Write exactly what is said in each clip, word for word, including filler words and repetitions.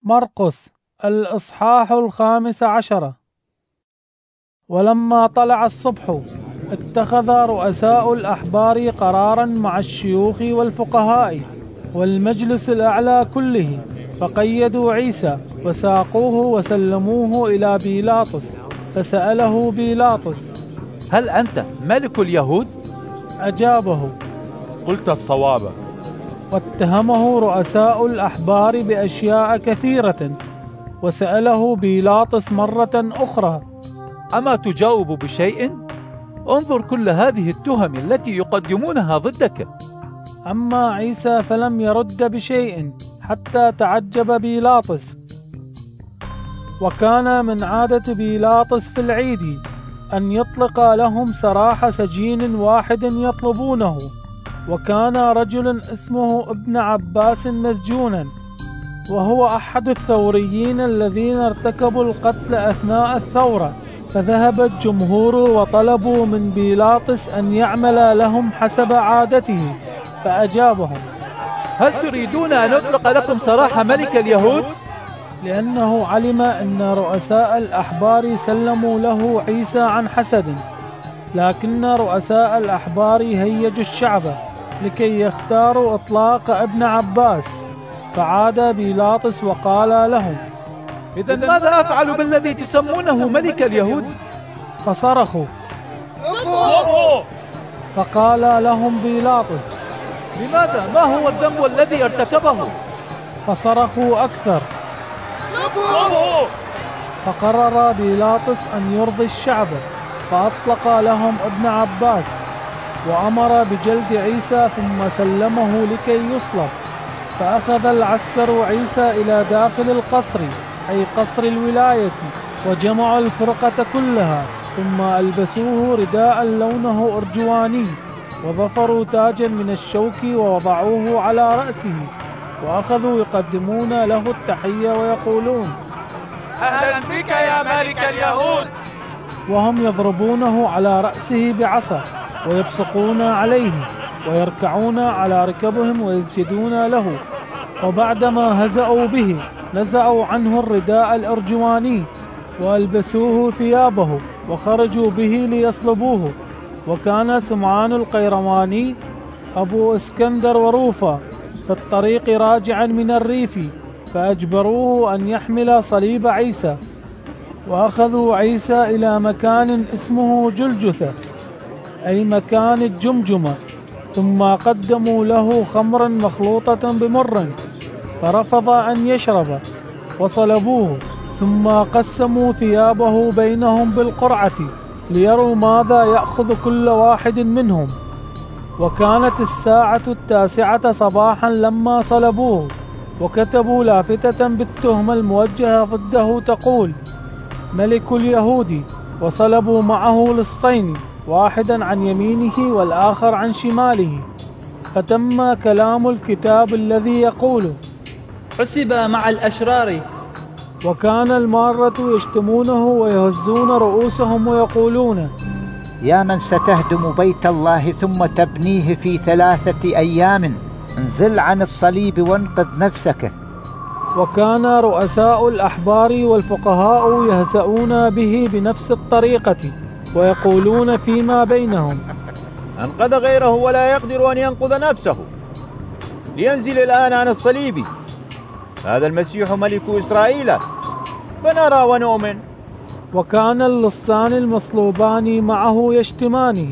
مرقس الإصحاح الخامس عشر. ولما طلع الصبح اتخذ رؤساء الأحبار قرارا مع الشيوخ والفقهاء والمجلس الأعلى كله، فقيدوا عيسى وساقوه وسلموه إلى بيلاطس. فسأله بيلاطس: هل أنت ملك اليهود؟ أجابه: قلت الصواب. واتهمه رؤساء الأحبار بأشياء كثيرة، وسأله بيلاطس مرة أخرى: أما تجاوب بشيء؟ انظر كل هذه التهم التي يقدمونها ضدك. أما عيسى فلم يرد بشيء حتى تعجب بيلاطس. وكان من عادة بيلاطس في العيد أن يطلق لهم سراح سجين واحد يطلبونه، وكان رجل اسمه ابن عباس مسجونا، وهو أحد الثوريين الذين ارتكبوا القتل أثناء الثورة. فذهب الجمهور وطلبوا من بيلاطس أن يعمل لهم حسب عادته، فأجابهم: هل تريدون أن أطلق لكم سراح ملك اليهود؟ لأنه علم أن رؤساء الأحبار سلموا له عيسى عن حسد، لكن رؤساء الأحبار هيجوا الشعب لكي يختاروا إطلاق ابن عباس. فعاد بيلاطس وقال لهم: إذن ماذا أفعل بالذي تسمونه ملك اليهود؟ فصرخوا: فقال لهم بيلاطس: لماذا؟ ما هو الذنب الذي ارتكبه؟ فصرخوا أكثر. فقرر بيلاطس أن يرضي الشعب، فأطلق لهم ابن عباس، وأمر بجلد عيسى ثم سلمه لكي يصلب. فأخذ العسكر عيسى إلى داخل القصر، أي قصر الولاية، وجمعوا الفرقة كلها، ثم ألبسوه رداء لونه أرجواني، وظفروا تاجا من الشوك ووضعوه على رأسه، وأخذوا يقدمون له التحية ويقولون: أهلا بك يا ملك اليهود، وهم يضربونه على رأسه بعصا ويبصقون عليه ويركعون على ركبهم ويسجدون له. وبعدما هزأوا به نزعوا عنه الرداء الأرجواني وألبسوه ثيابه وخرجوا به ليصلبوه. وكان سمعان القيرواني أبو اسكندر وروفا في الطريق راجعا من الريف، فأجبروه أن يحمل صليب عيسى. وأخذوا عيسى إلى مكان اسمه جلجثة، أي مكان الجمجمة، ثم قدموا له خمرا مخلوطة بمر، فرفض أن يشرب، وصلبوه. ثم قسموا ثيابه بينهم بالقرعة ليروا ماذا يأخذ كل واحد منهم. وكانت الساعة التاسعة صباحا لما صلبوه، وكتبوا لافتة بالتهمة الموجهة ضده تقول: ملك اليهود. وصلبوا معه لصين، واحدا عن يمينه والآخر عن شماله. فتم كلام الكتاب الذي يقول: حسب مع الأشرار. وكان المارة يشتمونه ويهزون رؤوسهم ويقولون: يا من ستهدم بيت الله ثم تبنيه في ثلاثة أيام، انزل عن الصليب وانقذ نفسك. وكان رؤساء الأحبار والفقهاء يهزؤون به بنفس الطريقة، ويقولون فيما بينهم: أنقذ غيره ولا يقدر أن ينقذ نفسه، لينزل الآن عن الصليب. هذا المسيح ملك إسرائيل، فنرى ونؤمن. وكان اللصان المصلوبان معه يشتمانه.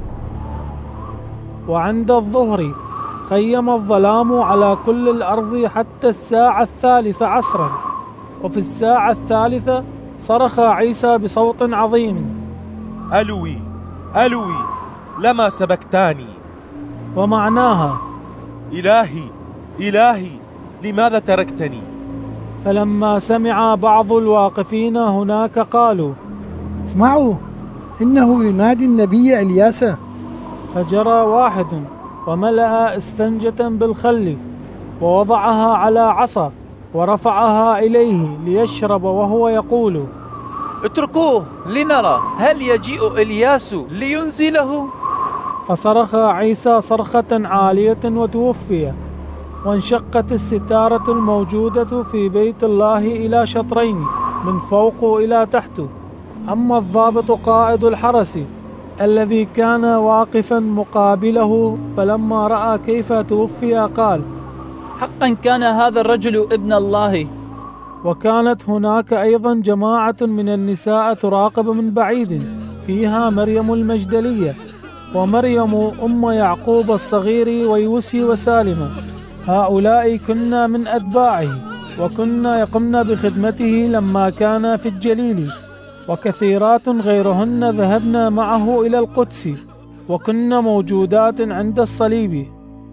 وعند الظهر خيم الظلام على كل الأرض حتى الساعة الثالثة عصرا. وفي الساعة الثالثة صرخ عيسى بصوت عظيم: ألوي ألوي لما سبكتاني. ومعناها: إلهي إلهي لماذا تركتني؟ فلما سمع بعض الواقفين هناك قالوا: اسمعوا، إنه ينادي النبي إلياس. فجرى واحد وملأ إسفنجة بالخل ووضعها على عصا ورفعها إليه ليشرب، وهو يقول: اتركوه لنرى هل يجيء إلياس لينزله. فصرخ عيسى صرخة عالية وتوفي. وانشقت الستارة الموجودة في بيت الله إلى شطرين من فوق إلى تحت. أما الضابط قائد الحرس الذي كان واقفا مقابله فلما رأى كيف توفي قال: حقا كان هذا الرجل ابن الله. وكانت هناك أيضا جماعة من النساء تراقب من بعيد، فيها مريم المجدلية ومريم أم يعقوب الصغير ويوسي وسالمة. هؤلاء كنا من أتباعه وكنا يقمن بخدمته لما كان في الجليل، وكثيرات غيرهن ذهبنا معه إلى القدس وكنا موجودات عند الصليب.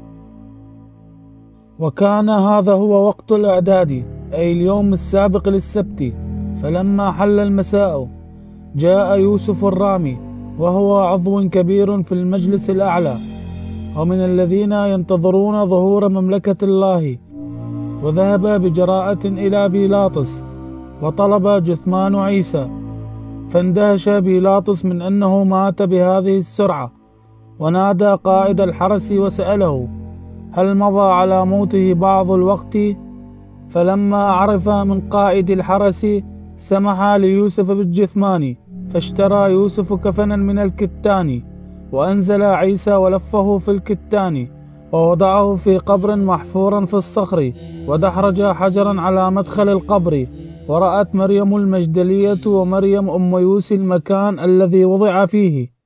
وكان هذا هو وقت الإعداد، أي اليوم السابق للسبت. فلما حل المساء جاء يوسف الرامي وهو عضو كبير في المجلس الأعلى ومن الذين ينتظرون ظهور مملكة الله، وذهب بجراءة إلى بيلاطس وطلب جثمان عيسى. فاندهش بيلاطس من أنه مات بهذه السرعة، ونادى قائد الحرس وسأله هل مضى على موته بعض الوقت. فلما عرف من قائد الحرس سمح ليوسف بالجثمان، فاشترى يوسف كفنا من الكتان وأنزل عيسى ولفه في الكتان ووضعه في قبر محفورا في الصخر، ودحرج حجرا على مدخل القبر. ورأت مريم المجدلية ومريم أم يوسي المكان الذي وضع فيه،